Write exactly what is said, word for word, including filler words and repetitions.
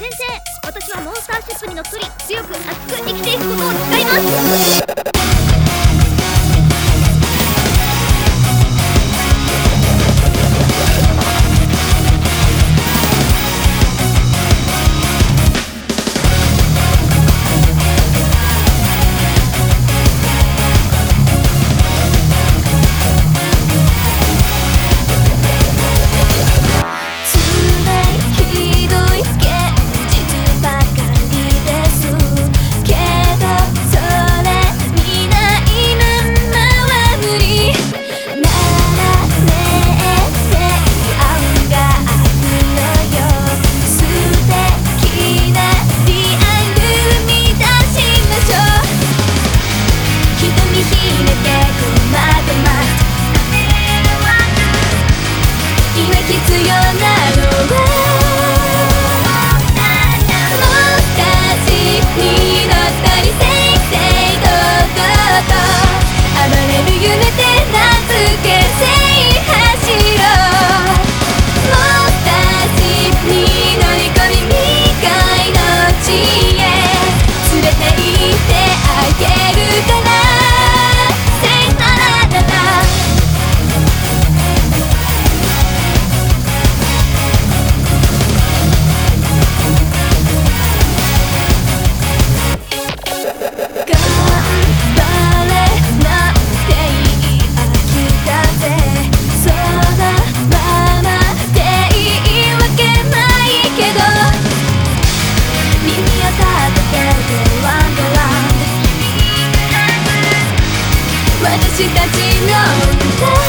先生、私はモンスターシップに乗っ取り強く熱く生きていくことを誓います。 必要なのはもう少しに乗ったりせいせい堂々と暴れる夢で名付け制覇しろ。もう少しに乗り込み未開の地へ連れて行ってあげるから私たちの歌